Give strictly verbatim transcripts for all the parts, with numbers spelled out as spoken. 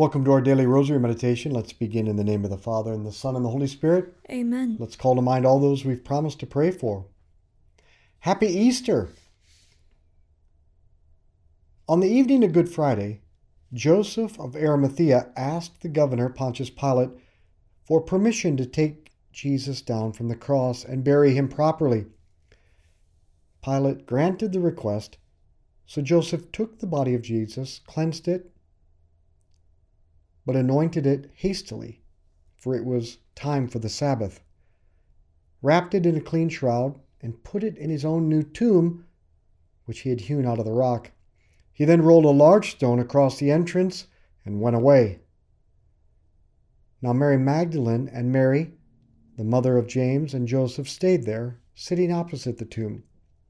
Welcome to our daily rosary meditation. Let's begin in the name of the Father, and the Son, and the Holy Spirit. Amen. Let's call to mind all those we've promised to pray for. Happy Easter! On the evening of Good Friday, Joseph of Arimathea asked the governor, Pontius Pilate, for permission to take Jesus down from the cross and bury him properly. Pilate granted the request, so Joseph took the body of Jesus, cleansed it, but anointed it hastily, for it was time for the Sabbath, wrapped it in a clean shroud, and put it in his own new tomb, which he had hewn out of the rock. He then rolled a large stone across the entrance and went away. Now Mary Magdalene and Mary, the mother of James and Joseph, stayed there, sitting opposite the tomb.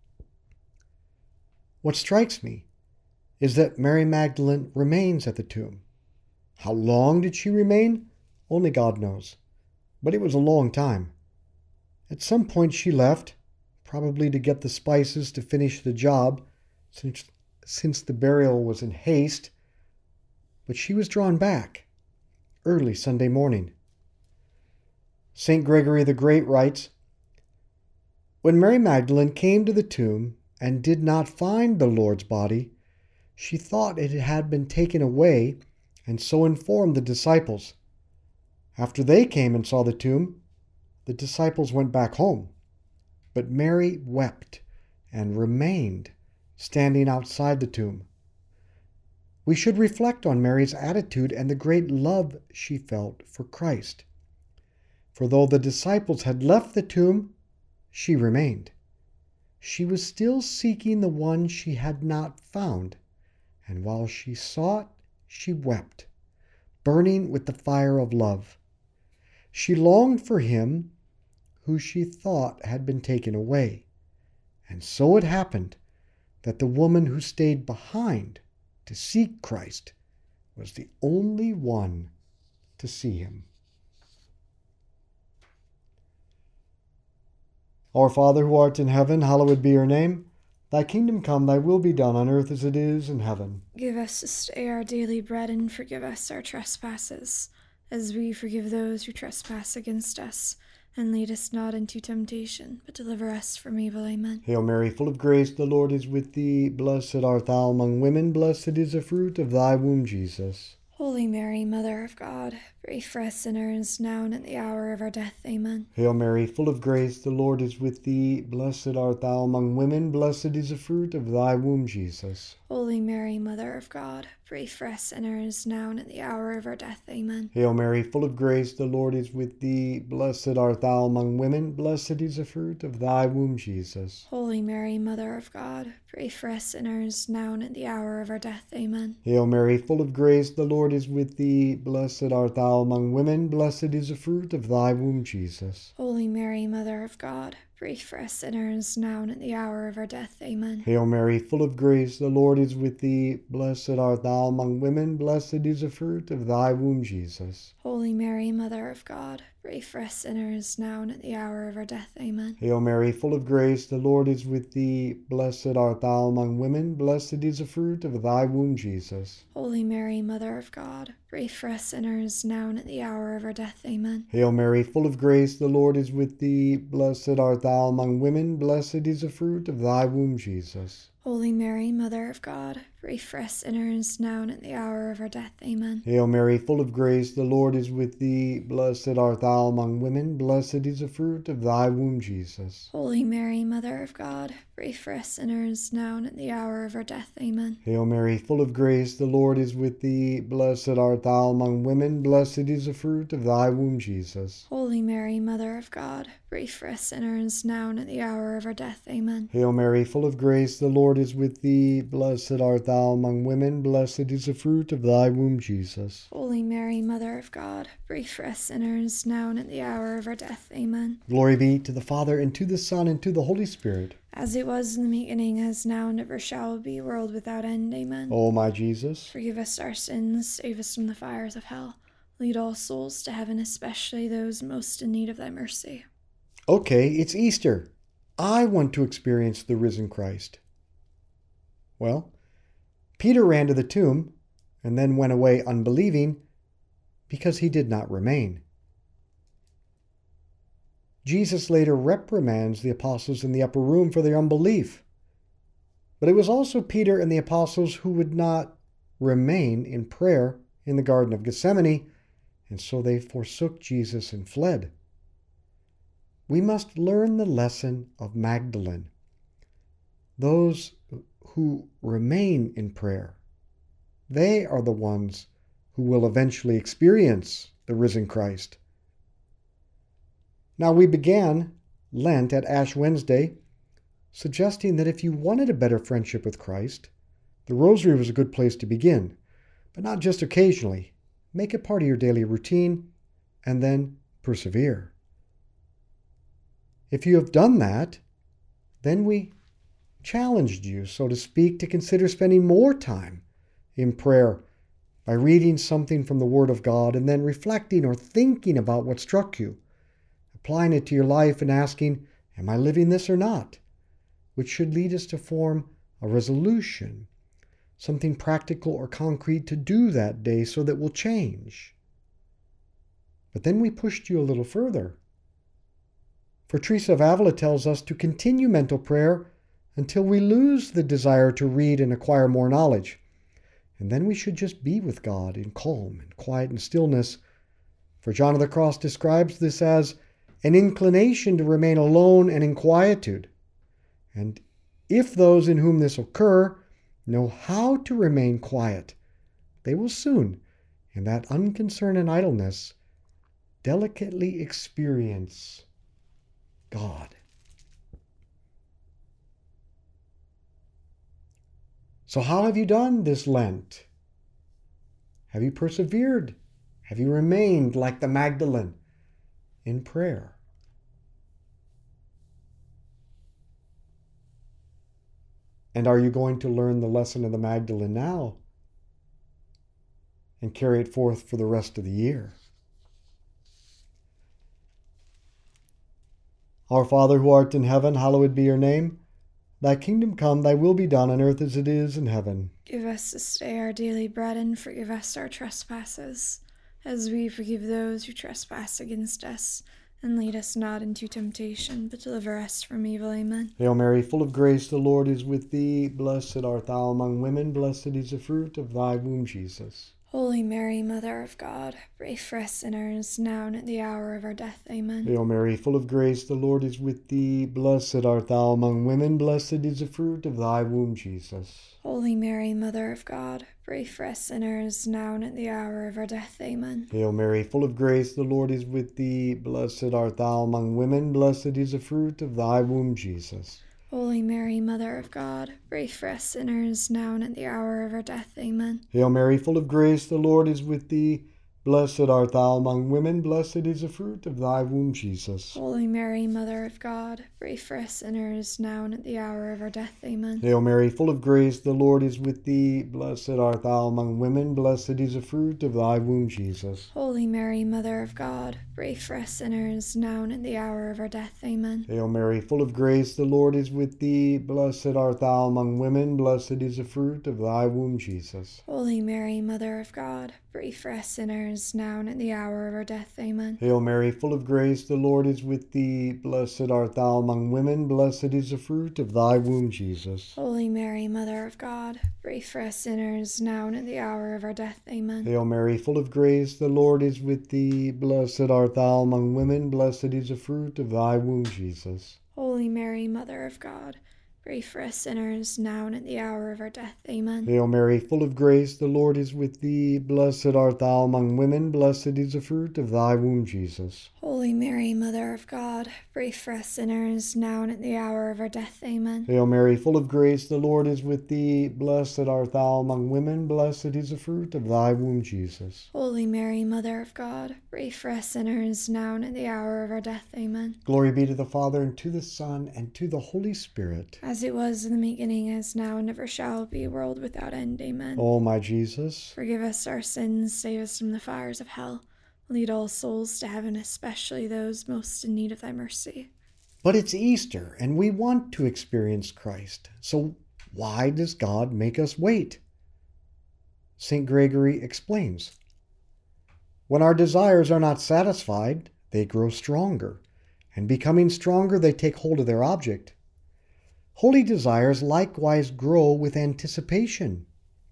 What strikes me is that Mary Magdalene remains at the tomb. How long did she remain? Only God knows. But it was a long time. At some point she left, probably to get the spices to finish the job, since, since the burial was in haste. But she was drawn back early Sunday morning. Saint Gregory the Great writes, "When Mary Magdalene came to the tomb and did not find the Lord's body, she thought it had been taken away, and so informed the disciples. After they came and saw the tomb, the disciples went back home. But Mary wept and remained standing outside the tomb." We should reflect on Mary's attitude and the great love she felt for Christ. For though the disciples had left the tomb, she remained. She was still seeking the one she had not found, and while she sought, she wept, burning with the fire of love. She longed for him who she thought had been taken away. And so it happened that the woman who stayed behind to seek Christ was the only one to see him. Our Father who art in heaven, hallowed be your name. Thy kingdom come, thy will be done on earth as it is in heaven. Give us this day our daily bread, and forgive us our trespasses, as we forgive those who trespass against us. And lead us not into temptation, but deliver us from evil. Amen. Hail Mary, full of grace, the Lord is with thee. Blessed art thou among women, blessed is the fruit of thy womb, Jesus. Holy Mary, Mother of God, pray for us sinners, now and at the hour of our death. Amen. Hail Mary, full of grace, the Lord is with thee. Blessed art thou among women, blessed is the fruit of thy womb, Jesus. Holy Mary, Mother of God, pray for us sinners, now and at the hour of our death. Amen. Hail Mary, full of grace, the Lord is with thee. Blessed art thou among women, blessed is the fruit of thy womb, Jesus. Holy Mary, Mother of God, pray for us sinners, now and at the hour of our death. Amen. Hail Mary, full of grace, the Lord is with thee. Blessed art thou among women, blessed is the fruit of thy womb, Jesus. Holy Mary, Mother of God, pray for us sinners, now and at the hour of our death. Amen. Hail Mary, full of grace, the Lord is with thee. Blessed art thou among women, blessed is the fruit of thy womb, Jesus. Holy Mary, Mother of God, pray for us sinners, now and at the hour of our death. Amen. Hail Mary, full of grace, the Lord is with thee. Blessed art thou among women, blessed is the fruit of thy womb, Jesus. Holy Mary, Mother of God, pray for us sinners, now and at the hour of our death. Amen. Hail Mary, full of grace, the Lord is with thee. Blessed art thou among women, blessed is the fruit of thy womb, Jesus. Holy Mary, Mother of God, pray for us sinners, now and at the hour of our death. Amen. Hail Mary, full of grace, the Lord is with thee. Blessed art thou among women, blessed is the fruit of thy womb, Jesus. Holy Mary, Mother of God, pray for us sinners, now and at the hour of our death. Amen. Hail Mary, full of grace, the Lord is with thee. Blessed art thou among women, blessed is the fruit of thy womb, Jesus. Holy Mary, Mother of God, pray for us sinners, now and at the hour of our death. Amen. Hail Mary, full of grace, the Lord is with thee. Blessed art thou among women, blessed is the fruit of thy womb, Jesus. Holy Mary, Mother of God, pray for us sinners, now and at the hour of our death. Amen. Glory be to the Father, and to the Son, and to the Holy Spirit. As it was in the beginning, as now, and ever shall be, world without end. Amen. O my Jesus, forgive us our sins, save us from the fires of hell. Lead all souls to heaven, especially those most in need of thy mercy. Okay, it's Easter. I want to experience the risen Christ. Well, Peter ran to the tomb, and then went away unbelieving because he did not remain. Jesus later reprimands the apostles in the upper room for their unbelief. But it was also Peter and the apostles who would not remain in prayer in the Garden of Gethsemane, and so they forsook Jesus and fled. We must learn the lesson of Magdalene. Those who remain in prayer, they are the ones who will eventually experience the risen Christ. Now, we began Lent at Ash Wednesday, suggesting that if you wanted a better friendship with Christ, the Rosary was a good place to begin, but not just occasionally. Make it part of your daily routine, and then persevere. If you have done that, then we challenged you, so to speak, to consider spending more time in prayer by reading something from the Word of God and then reflecting or thinking about what struck you, applying it to your life and asking, am I living this or not? Which should lead us to form a resolution, something practical or concrete to do that day so that we'll change. But then we pushed you a little further. For Teresa of Avila tells us to continue mental prayer until we lose the desire to read and acquire more knowledge. And then we should just be with God in calm and quiet and stillness. For John of the Cross describes this as an inclination to remain alone and in quietude. And if those in whom this occur know how to remain quiet, they will soon, in that unconcern and idleness, delicately experience God. So how have you done this Lent? Have you persevered? Have you remained like the Magdalene in prayer? And are you going to learn the lesson of the Magdalene now and carry it forth for the rest of the year? Our Father who art in heaven, hallowed be your name. Thy kingdom come, thy will be done on earth as it is in heaven. Give us this day our daily bread, and forgive us our trespasses, as we forgive those who trespass against us. And lead us not into temptation, but deliver us from evil. Amen. Hail Mary, full of grace, the Lord is with thee. Blessed art thou among women, blessed is the fruit of thy womb, Jesus. Holy Mary, Mother of God, pray for us sinners, now and at the hour of our death. Amen. Hail Mary, full of grace, the Lord is with thee. Blessed art thou among women, blessed is the fruit of thy womb, Jesus. Holy Mary, Mother of God, pray for us sinners, now and at the hour of our death. Amen. Hail Mary, full of grace, the Lord is with thee. Blessed art thou among women, blessed is the fruit of thy womb, Jesus. Holy Mary, Mother of God, pray for us sinners, now and at the hour of our death. Amen. Hail Mary, full of grace, the Lord is with thee. Blessed art thou among women, blessed is the fruit of thy womb, Jesus. Holy Mary, Mother of God, pray for us sinners, now and at the hour of our death. Amen. Hail Mary, full of grace, the Lord is with thee. Blessed art thou among women, blessed is the fruit of thy womb, Jesus. Holy Mary, Mother of God, pray for us sinners, now and at the hour of our death. Amen. Hail Mary, full of grace, the Lord is with thee. Blessed art thou among women, blessed is the fruit of thy womb, Jesus. Holy Mary, Mother of God, pray for us sinners, now and at the hour of our death. Amen. Hail Mary, full of grace, the Lord is with thee. Blessed art thou among women, blessed is the fruit of thy womb, Jesus. Holy Mary, Mother of God, pray for us sinners, now and at the hour of our death. Amen. Hail Mary, full of grace, the Lord is with thee. Blessed art thou among women, blessed is the fruit of thy womb, Jesus. Holy Mary, Mother of God, pray for us sinners, now and at the hour of our death. Amen. Hail Mary, full of grace, the Lord is with thee. Blessed art thou among women, blessed is the fruit of thy womb, Jesus. Holy Mary, Mother of God, pray for us sinners, now and at the hour of our death. Amen. Hail Mary, full of grace, the Lord is with thee. Blessed art thou among women, blessed is the fruit of thy womb, Jesus. Holy Mary, Mother of God, pray for us sinners, now and at the hour of our death. Amen. Glory be to the Father, and to the Son, and to the Holy Spirit. As it was in the beginning, as now, and ever shall be, world without end. Amen. O my Jesus, forgive us our sins, save us from the fires of hell. Lead all souls to heaven, especially those most in need of thy mercy. But it's Easter, and we want to experience Christ. So why does God make us wait? Saint Gregory explains, "When our desires are not satisfied, they grow stronger, and becoming stronger, they take hold of their object. Holy desires likewise grow with anticipation."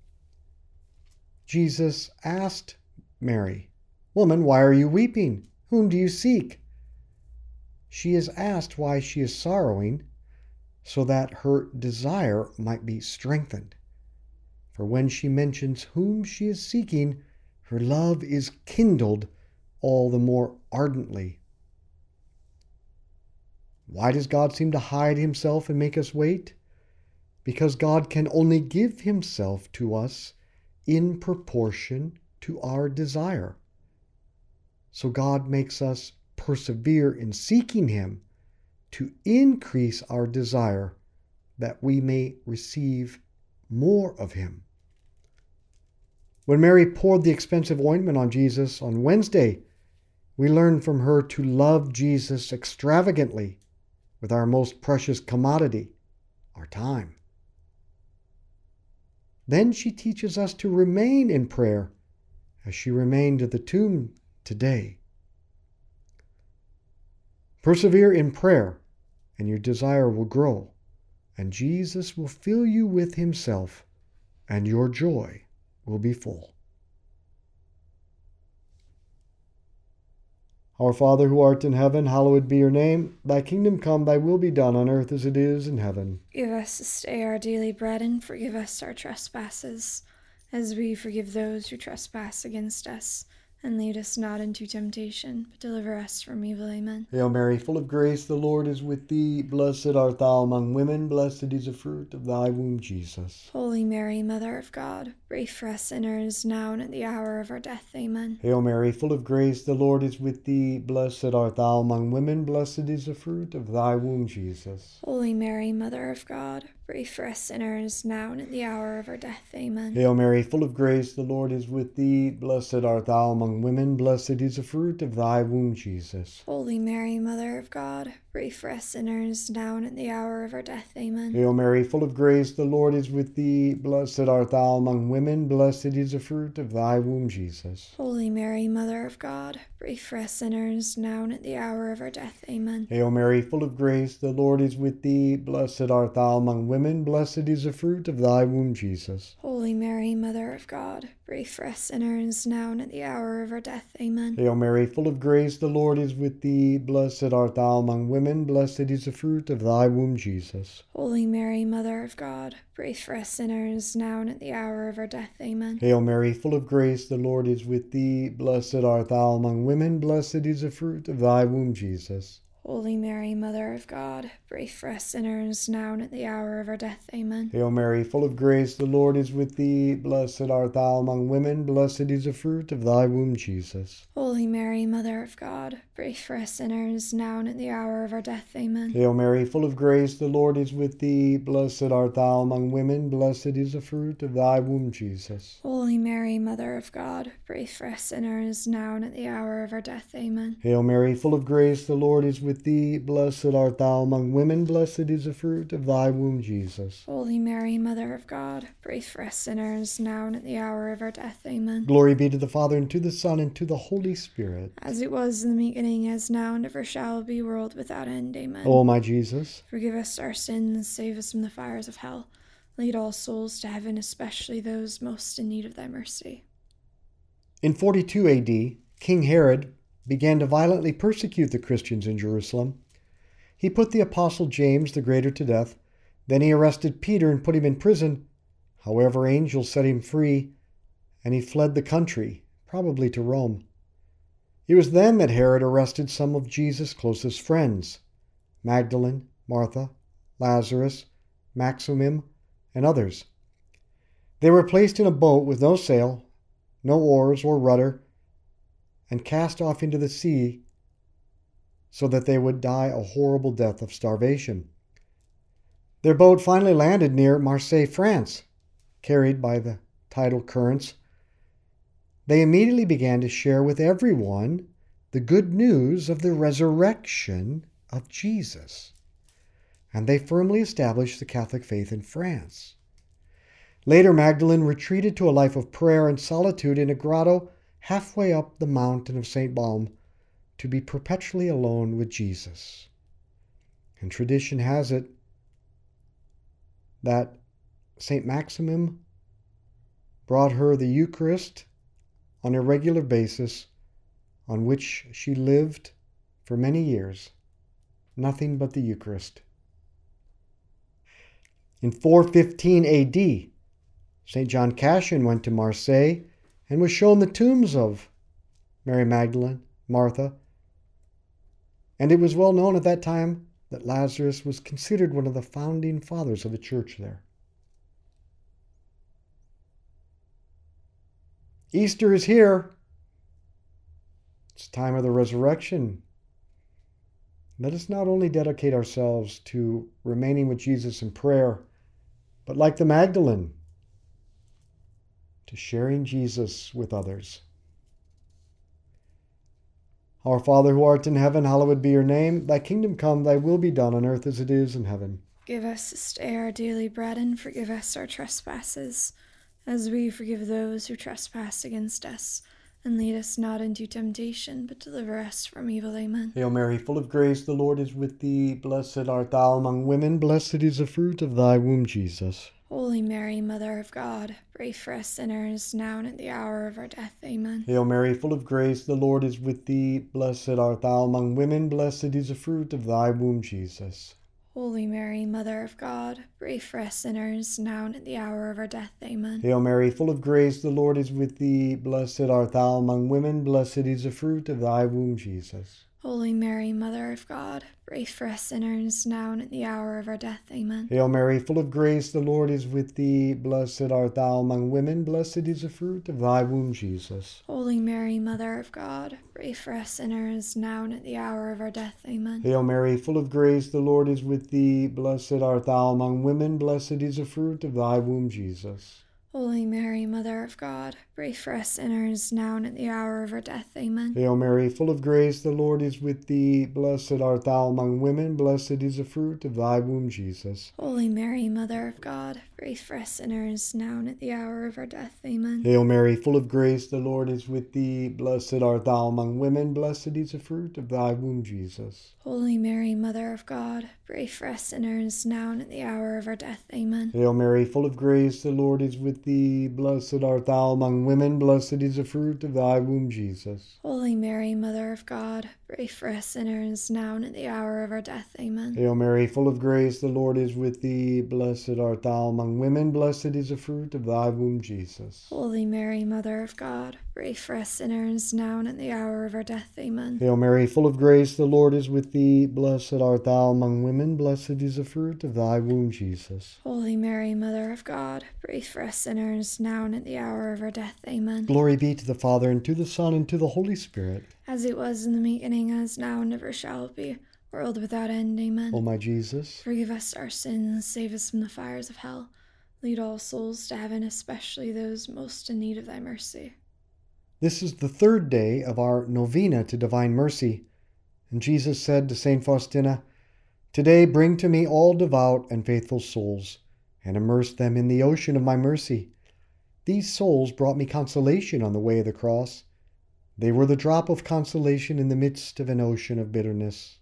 Jesus asked Mary, "Woman, why are you weeping? Whom do you seek?" She is asked why she is sorrowing, so that her desire might be strengthened. For when she mentions whom she is seeking, her love is kindled all the more ardently. Why does God seem to hide himself and make us wait? Because God can only give himself to us in proportion to our desire. So God makes us persevere in seeking him to increase our desire that we may receive more of him. When Mary poured the expensive ointment on Jesus on Wednesday, we learn from her to love Jesus extravagantly with our most precious commodity, our time. Then she teaches us to remain in prayer as she remained at the tomb today. Persevere in prayer, and your desire will grow, and Jesus will fill you with himself, and your joy will be full. Our Father who art in heaven, hallowed be your name. Thy kingdom come, thy will be done on earth as it is in heaven. Give us this day our daily bread, and forgive us our trespasses, as we forgive those who trespass against us. And lead us not into temptation, but deliver us from evil. Amen. Hail Mary, full of grace, the Lord is with thee. Blessed art thou among women, blessed is the fruit of thy womb, Jesus. Holy Mary, Mother of God, pray for us sinners, now and at the hour of our death. Amen. Hail Mary, full of grace, the Lord is with thee. Blessed art thou among women, blessed is the fruit of thy womb, Jesus. Holy Mary, Mother of God, pray for us sinners, now and at the hour of our death. Amen. Hail Mary, full of grace, the Lord is with thee. Blessed art thou among women, blessed is the fruit of thy womb, Jesus. Holy Mary, Mother of God, pray for us sinners, now and at the hour of our death. Amen. Hail Mary, full of grace, the Lord is with thee. Blessed art thou among women, blessed is the fruit of thy womb, Jesus. Holy Mary, Mother of God, pray for us sinners, now and at the hour of our death. Amen. Hail Mary, full of grace, the Lord is with thee. Blessed art thou among women, blessed is the fruit of thy womb, Jesus. Holy Mary, Mother of God, pray for us sinners, now and at the hour of our death. Amen. Hail Mary, full of grace, the Lord is with thee. Blessed art thou among women, blessed is the fruit of thy womb, Jesus. Holy Mary, Mother of God, pray for us sinners, now and at the hour of our death. Amen. Hail Mary, full of grace, the Lord is with thee. Blessed art thou among women, blessed is the fruit of thy womb, Jesus. Holy Mary, Mother of God, pray for us sinners, now and at the hour of our death. Amen. Hail Mary, full of grace, the Lord is with thee. Blessed art thou among women, blessed is the fruit of thy womb, Jesus. Holy Mary, Mother of God, pray for us sinners, now and at the hour of our death. Amen. Hail Mary, full of grace, the Lord is with thee. Blessed art thou among women, blessed is the fruit of thy womb, Jesus. Holy Mary, Mother of God, pray for us sinners, now and at the hour of our death. Amen. Hail Mary, full of grace, the Lord is with thee. Blessed art thou among women, blessed is the fruit of thy womb, Jesus. Holy Mary, Mother of God, pray for us sinners, now and at the hour of our death. Amen. Glory be to the Father, and to the Son, and to the Holy Spirit. As it was in the beginning, as now, and ever shall be, world without end. Amen. O my Jesus, forgive us our sins, save us from the fires of hell. Lead all souls to heaven, especially those most in need of thy mercy. in forty-two A D, King Herod began to violently persecute the Christians in Jerusalem. He put the apostle James the Greater to death. Then he arrested Peter and put him in prison. However, angels set him free, and he fled the country, probably to Rome. It was then that Herod arrested some of Jesus' closest friends, Magdalene, Martha, Lazarus, Maximum, and others. They were placed in a boat with no sail, no oars or rudder, and cast off into the sea so that they would die a horrible death of starvation. Their boat finally landed near Marseille, France, carried by the tidal currents. They immediately began to share with everyone the good news of the resurrection of Jesus, and they firmly established the Catholic faith in France. Later, Magdalene retreated to a life of prayer and solitude in a grotto halfway up the mountain of Saint Balm to be perpetually alone with Jesus. And tradition has it that Saint Maximum brought her the Eucharist on a regular basis, on which she lived for many years. Nothing but the Eucharist. In four fifteen A D, Saint John Cassian went to Marseille and was shown the tombs of Mary Magdalene, Martha, and it was well known at that time that Lazarus was considered one of the founding fathers of the church there. Easter is here. It's time of the resurrection. Let us not only dedicate ourselves to remaining with Jesus in prayer, but like the Magdalene, to sharing Jesus with others. Our Father who art in heaven, hallowed be your name. Thy kingdom come, thy will be done on earth as it is in heaven. Give us this day our daily bread, and forgive us our trespasses, as we forgive those who trespass against us. And lead us not into temptation, but deliver us from evil. Amen. Hail Mary, full of grace, the Lord is with thee. Blessed art thou among women. Blessed is the fruit of thy womb, Jesus. Holy Mary, Mother of God, pray for us sinners, now and at the hour of our death. Amen. Hail Mary, full of grace, the Lord is with thee. Blessed art thou among women. Blessed is the fruit of thy womb, Jesus. Holy Mary, Mother of God, pray for us sinners, now and at the hour of our death. Amen. Hail Mary, full of grace, the Lord is with thee. Blessed art thou among women. Blessed is the fruit of thy womb, Jesus. Holy Mary, Mother of God, pray for us sinners, now and at the hour of our death. Amen. Hail Mary, full of grace, the Lord is with thee. Blessed art thou among women. Blessed is the fruit of thy womb, Jesus. Holy Mary, Mother of God, pray for us sinners, now and at the hour of our death. Amen. Hail Mary, full of grace, the Lord is with thee. Blessed art thou among women. Blessed is the fruit of thy womb, Jesus. Holy Mary, Mother of God, pray for us sinners, now and at the hour of our death. Amen. Hail Mary, full of grace, the Lord is with thee. Blessed art thou among women. Blessed is the fruit of thy womb, Jesus. Holy Mary, Mother of God, pray for us sinners, now and at the hour of our death. Amen. Hail Mary, full of grace, the Lord is with thee. Blessed art thou among women. Blessed is the fruit of thy womb, Jesus. Holy Mary, Mother of God, pray for us sinners, now and at the hour of our death. Amen. Hail Mary, full of grace, the Lord is with thee. Blessed art thou among women. Blessed is the fruit of thy womb, Jesus. Holy Mary, Mother of God, pray for us sinners, now and at the hour of our death. Amen. Hail Mary, full of grace, the Lord is with thee. Blessed art thou among women. Blessed is the fruit of thy womb, Jesus. Holy Mary, Mother of God, pray for us sinners, now and at the hour of our death. Amen. Hail Mary, full of grace, the Lord is with thee. Blessed art thou among women. Blessed is the fruit of thy womb, Jesus. Holy Mary, Mother of God, pray for us sinners, now and at the hour of our death. Amen. Glory be to the Father, and to the Son, and to the Holy Spirit. As it was in the beginning, as now, and ever shall be, world without end. Amen. O my Jesus, forgive us our sins, save us from the fires of hell. Lead all souls to heaven, especially those most in need of thy mercy. this is the third day of our novena to divine mercy. And Jesus said to Saint Faustina, "Today bring to me all devout and faithful souls, and immerse them in the ocean of my mercy. These souls brought me consolation on the way of the cross. They were the drop of consolation in the midst of an ocean of bitterness."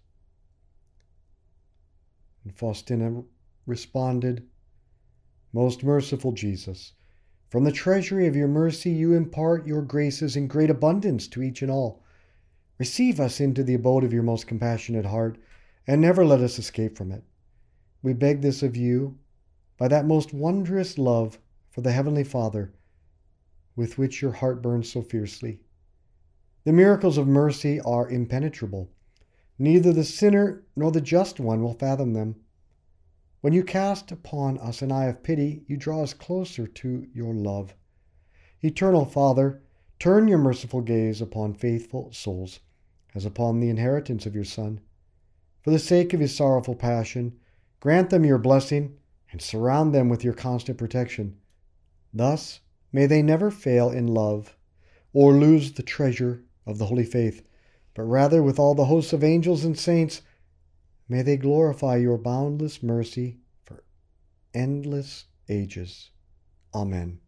And Faustina responded, "Most merciful Jesus, from the treasury of your mercy you impart your graces in great abundance to each and all. Receive us into the abode of your most compassionate heart, and never let us escape from it. We beg this of you by that most wondrous love for the Heavenly Father, with which your heart burns so fiercely. The miracles of mercy are impenetrable. Neither the sinner nor the just one will fathom them. When you cast upon us an eye of pity, you draw us closer to your love. Eternal Father, turn your merciful gaze upon faithful souls, as upon the inheritance of your Son. For the sake of his sorrowful passion, grant them your blessing, and surround them with your constant protection. Thus may they never fail in love, or lose the treasure of the holy faith, but rather with all the hosts of angels and saints, may they glorify your boundless mercy for endless ages. Amen.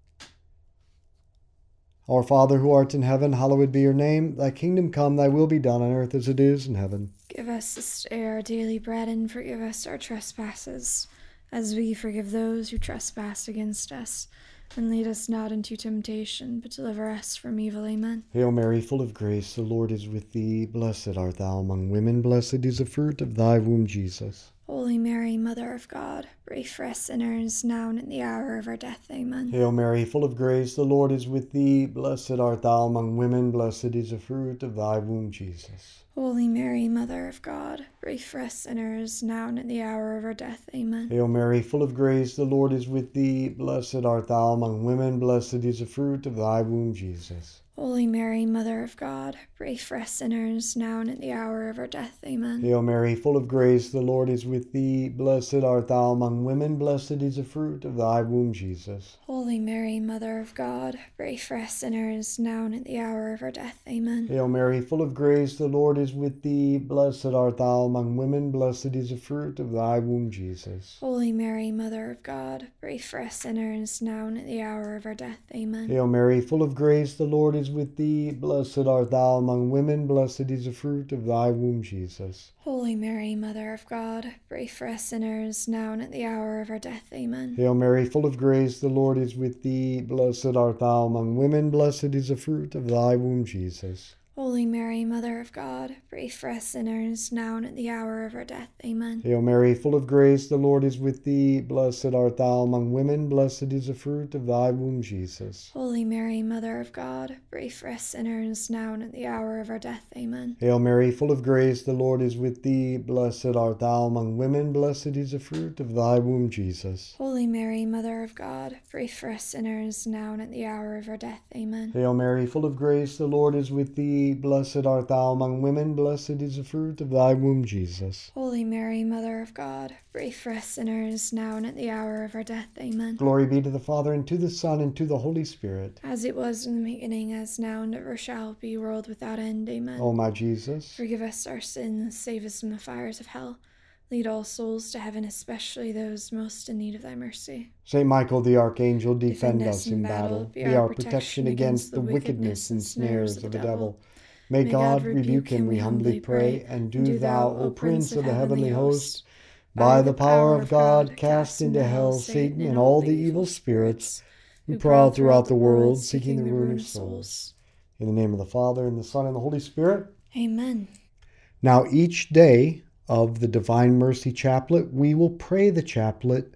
Our Father who art in heaven, hallowed be your name. Thy kingdom come, thy will be done on earth as it is in heaven. Give us this day our daily bread, and forgive us our trespasses, as we forgive those who trespass against us. And lead us not into temptation, but deliver us from evil. Amen. Hail Mary, full of grace, the Lord is with thee. Blessed art thou among women, blessed is the fruit of thy womb, Jesus. Holy Mary, Mother of God, pray for us sinners, now and at the hour of our death. Amen. Hail Mary, full of grace, the Lord is with thee. Blessed art thou among women, blessed is the fruit of thy womb, Jesus. Holy Mary, Mother of God, pray for us sinners, now and at the hour of our death. Amen. Hail Mary, full of grace, the Lord is with thee. Blessed art thou among women, blessed is the fruit of thy womb, Jesus. Holy Mary, Mother of God, pray for us sinners, now and at the hour of our death. Amen. Hail Mary, full of grace, the Lord is with thee. Blessed art thou among women, blessed is the fruit of thy womb, Jesus. Holy Mary, Mother of God, pray for us sinners, now and at the hour of our death. Amen. Hail Mary, full of grace, the Lord is with thee. Blessed art thou among women, blessed is the fruit of thy womb, Jesus. Holy Mary, Mother of God, pray for us sinners, now and at the hour of our death. Amen. Hail Mary, full of grace, the Lord is with thee. Blessed art thou among women, blessed is the fruit of thy womb, Jesus. Holy Mary, Mother of God, pray for us sinners, now and at the hour of our death. Amen. Hail Mary, full of grace, the Lord is with thee. Blessed art thou among women, blessed is the fruit of thy womb, Jesus. Holy Mary, Mother of God, pray for us sinners, now and at the hour of our death. Amen. Hail Mary, full of grace, the Lord is with thee. Blessed art thou among women, blessed is the fruit of thy womb, Jesus. Holy Mary, Mother of God, pray for us sinners, now and at the hour of our death. Amen. Hail Mary, full of grace, the Lord is with thee. Blessed art thou among women, blessed is the fruit of thy womb, Jesus. Holy Mary, Mother of God, pray for us sinners, now and at the hour of our death. Amen. Hail Mary, full of grace, the Lord is with thee. Blessed art thou among women, blessed is the fruit of thy womb, Jesus. Holy Mary, Mother of God, pray for us sinners, now and at the hour of our death. Amen. Glory be to the Father, and to the Son, and to the Holy Spirit. As it was in the beginning, as now, and ever shall be, world without end. Amen. O my Jesus, forgive us our sins, save us from the fires of hell. Lead all souls to heaven, especially those most in need of thy mercy. Saint Michael the Archangel, defend, Defend us in battle. Be our protection against the wickedness and snares of the devil. May God rebuke him, we humbly pray. And do thou, O Prince of the heavenly host, by the power of God, cast into hell Satan and all the evil spirits who prowl throughout the world, seeking the ruin of souls. In the name of the Father, and the Son, and the Holy Spirit. Amen. Now each day of the Divine Mercy Chaplet, we will pray the chaplet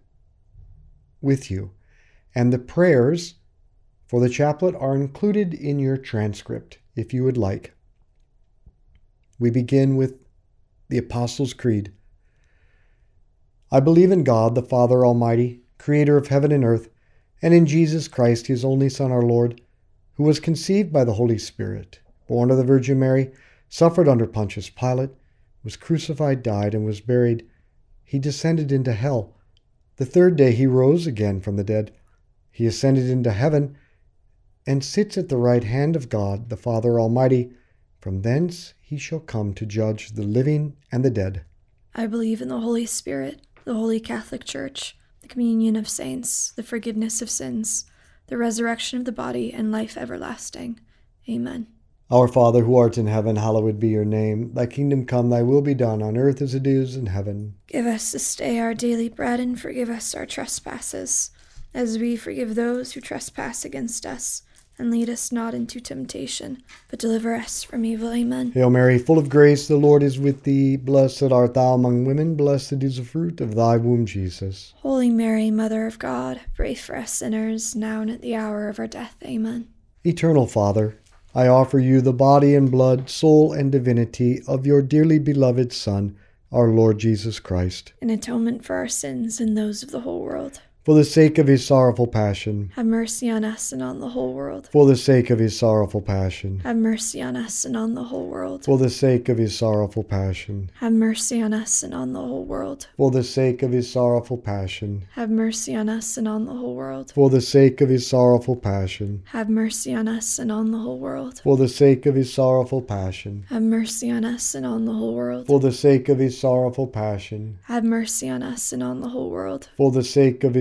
with you. And the prayers for the chaplet are included in your transcript, if you would like. We begin with the Apostles' Creed. I believe in God, the Father Almighty, creator of heaven and earth, and in Jesus Christ, his only Son, our Lord, who was conceived by the Holy Spirit, born of the Virgin Mary, suffered under Pontius Pilate, was crucified, died, and was buried. He descended into hell. The third day he rose again from the dead. He ascended into heaven and sits at the right hand of God, the Father Almighty. From thence he shall come to judge the living and the dead. I believe in the Holy Spirit, the Holy Catholic Church, the communion of saints, the forgiveness of sins, the resurrection of the body, and life everlasting. Amen. Our Father, who art in heaven, hallowed be your name. Thy kingdom come, thy will be done, on earth as it is in heaven. Give us this day our daily bread, and forgive us our trespasses, as we forgive those who trespass against us. And lead us not into temptation, but deliver us from evil. Amen. Hail Mary, full of grace, the Lord is with thee. Blessed art thou among women, blessed is the fruit of thy womb, Jesus. Holy Mary, Mother of God, pray for us sinners, now and at the hour of our death. Amen. Eternal Father, I offer you the body and blood, soul and divinity of your dearly beloved Son, our Lord Jesus Christ, in atonement for our sins and those of the whole world. For the sake of his sorrowful passion. Have mercy on us and on the whole world. For the sake of his sorrowful passion. Have mercy on us and on the whole world. For the sake of his sorrowful passion. Have mercy on us and on the whole world. For the sake of his sorrowful passion. Have mercy on us and on the whole world. For the sake of his sorrowful passion. Have mercy on us and on the whole world. For the sake of his sorrowful passion. Have mercy on us and on the whole world. For the sake of his sorrowful passion. Have mercy on us and on the whole world. For the sake of his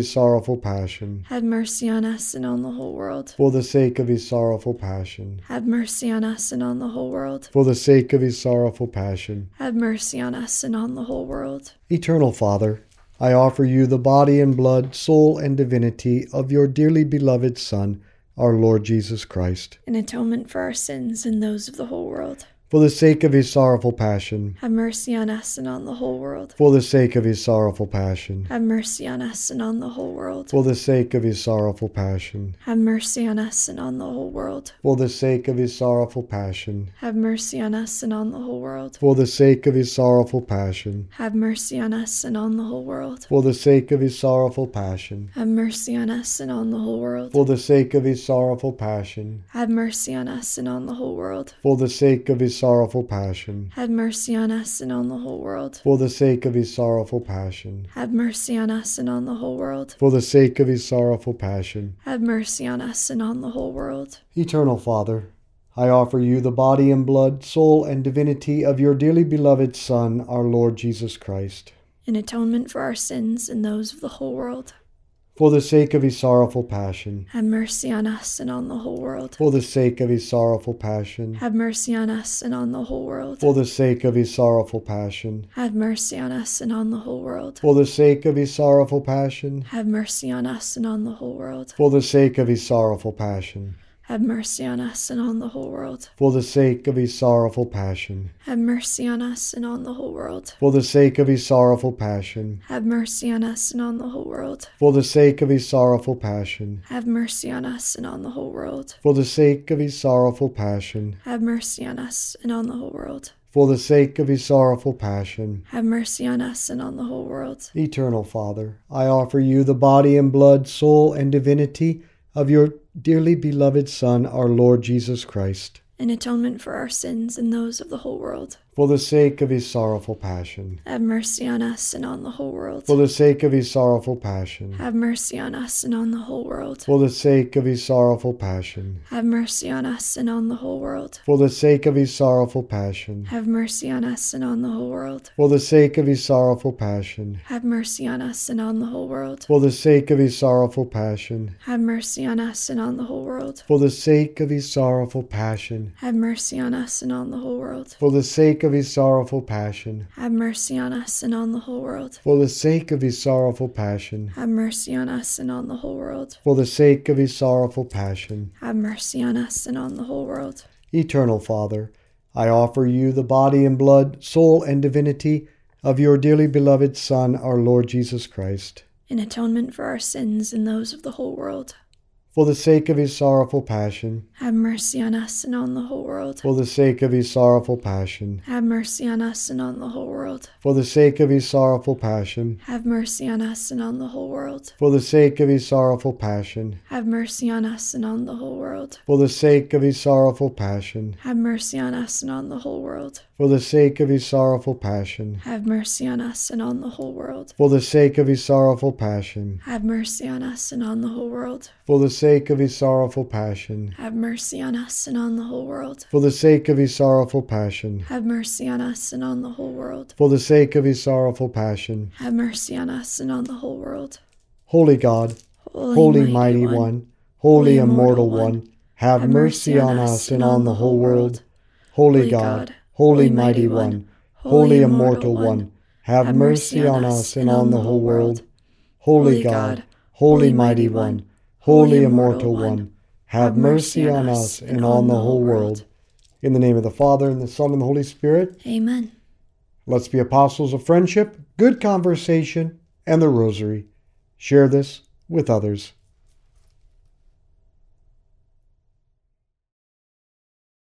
his sorrowful passion. Have mercy on us and on the whole world. For the sake of his sorrowful passion. Have mercy on us and on the whole world. For the sake of his sorrowful passion. Have mercy on us and on the whole world. Eternal Father, I offer you the body and blood, soul and divinity of your dearly beloved Son, our Lord Jesus Christ, in atonement for our sins and those of the whole world. for the sake of his sorrowful passion. Have mercy on us and on the whole world. For the sake of his sorrowful passion. Have mercy on us and on the whole world. For the sake of his sorrowful passion. Have mercy on us and on the whole world. For the sake of his sorrowful passion. Have mercy on us and on the whole world. For the sake of his sorrowful passion. Have mercy on us and on the whole world. For the sake of his sorrowful passion. Have mercy on us and on the whole world. For the sake of his sorrowful passion. Have mercy on us and on the whole world. For the sake of his sorrowful passion. Have mercy on us and on the whole world. For the sake of his sorrowful passion. Have mercy on us and on the whole world. For the sake of his sorrowful passion. Have mercy on us and on the whole world. Eternal Father, I offer you the body and blood, soul and divinity of your dearly beloved Son, our Lord Jesus Christ, in atonement for our sins and those of the whole world. for the sake of his sorrowful passion. Have mercy on us and on the whole world. For the sake of his sorrowful passion. Have mercy on us and on the whole world. For the sake of his sorrowful passion. Have mercy on us and on the whole world. For the sake of his sorrowful passion. Have mercy on us and on the whole world. For the sake of his sorrowful passion. Have mercy on us and on the whole world. For the sake of his sorrowful passion. Have mercy on us and on the whole world. For the sake of his sorrowful passion. Have mercy on us and on the whole world. For the sake of his sorrowful passion. Have mercy on us and on the whole world. For the sake of his sorrowful passion. Have mercy on us and on the whole world. For the sake of his sorrowful passion. Have mercy on us and on the whole world. Eternal Father, I offer you the body and blood, soul and divinity of your dearly beloved Son, our Lord Jesus Christ, in atonement for our sins and those of the whole world. for the sake of his sorrowful passion. Have mercy on us and on the whole world. For the sake of his sorrowful passion. Have mercy on us and on the whole world. For the sake of his sorrowful passion. Have mercy on us and on the whole world. For the sake of his sorrowful passion. Have mercy on us and on the whole world. For the sake of his sorrowful passion. Have mercy on us and on the whole world. For the sake of his sorrowful passion. Have mercy on us and on the whole world. For the sake of his sorrowful passion. Have mercy on us and on the whole world. For the sake of his sorrowful passion. Have mercy on us and on the whole world. For the sake of his sorrowful passion. Have mercy on us and on the whole world. For the sake of his sorrowful passion. Have mercy on us and on the whole world. Eternal Father, I offer you the body and blood, soul and divinity of your dearly beloved Son, our Lord Jesus Christ, in atonement for our sins and those of the whole world. for the sake of his sorrowful passion. Have mercy on us and on the whole world. For the sake of his sorrowful passion. Have mercy on us and on the whole world. For the sake of his sorrowful passion. Have mercy on us and on the whole world. For the sake of his sorrowful passion. Have mercy on us and on the whole world. For the sake of his sorrowful passion. Have mercy on us and on the whole world. For the sake of his sorrowful passion. Have mercy on us and on the whole world. For the sake of his sorrowful passion. Have mercy on us and on the whole world. For the sake of his sorrowful passion. Have mercy on us and on the whole world. For the sake of his sorrowful passion. Have mercy on us and on the whole world. For the sake of his sorrowful passion. Have mercy on us and on the whole world. Holy God, Holy, Holy mighty, Mighty one, One, Holy Holy Immortal Immortal One, One, have mercy on us and on the whole world. Holy God, Holy Mighty One, Holy Immortal One, have mercy on us and on the whole world. Holy God, Holy Mighty One, Holy Immortal One, have mercy on us and on the whole world. In the name of the Father, and the Son, and the Holy Spirit, Amen. let's be apostles of friendship, good conversation, and the Rosary. Share this with others.